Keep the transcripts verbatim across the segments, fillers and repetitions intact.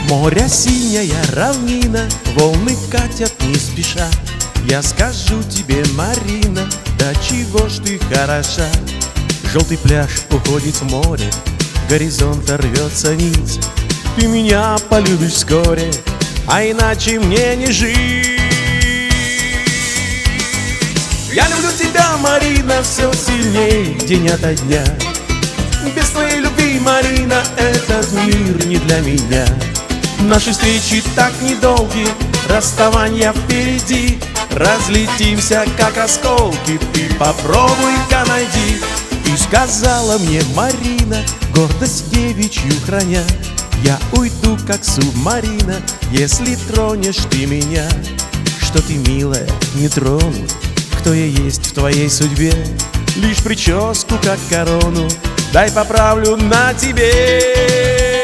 Море синяя равнина, волны катят не спеша. Я скажу тебе, Марина, да чего ж ты хороша. Желтый пляж уходит в море, горизонта рвется нить. Ты меня полюбишь вскоре, а иначе мне не жить. Я люблю тебя, Марина, все сильней день ото дня. Без твоей любви, Марина, этот мир не для меня. Наши встречи так недолги, расставания впереди. Разлетимся, как осколки, ты попробуй-ка найди. И сказала мне Марина, гордость девичью храня: я уйду, как субмарина, если тронешь ты меня. Что ты, милая, не трону, кто я есть в твоей судьбе. Лишь прическу, как корону, дай поправлю на тебе.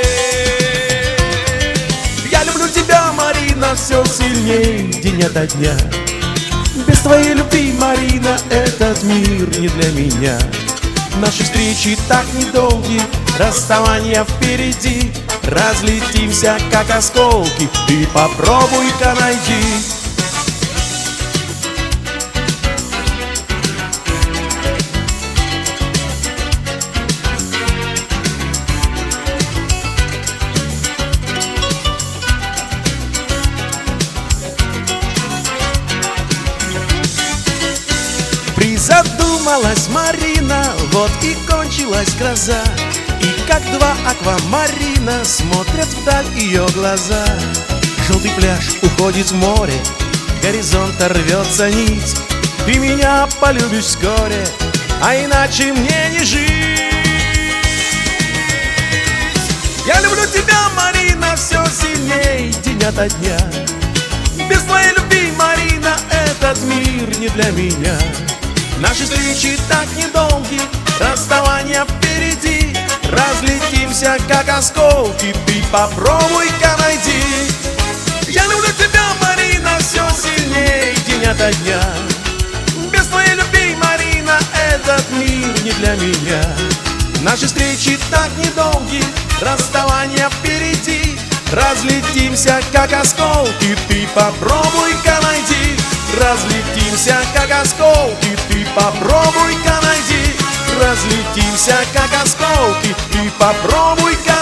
Я люблю тебя, Марина, все сильней день ото дня. Без твоей любви, Марина, этот мир не для меня. Наши встречи так недолги, расставания впереди. Разлетимся, как осколки, ты попробуй-ка найди. Призадумалась Марина, вот и кончилась гроза. И как два аквамарина смотрят вдаль ее глаза. Желтый пляж уходит в море, горизонта рвется нить. Ты меня полюбишь вскоре, а иначе мне не жить. Я люблю тебя, Марина, все сильней день ото дня. Без твоей любви, Марина, этот мир не для меня. Наши встречи так недолги, расставания впереди. Разлетимся, как осколки, ты попробуй-ка найди. Я люблю тебя, Марина, все сильней день ото дня. Без твоей любви, Марина, этот мир не для меня. Наши встречи так недолги, расставания впереди. Разлетимся, как осколки, ты попробуй-ка найди. Разлетимся, как осколки, ты попробуй-ка найди. Разлетимся, как осколки, ты попробуй-ка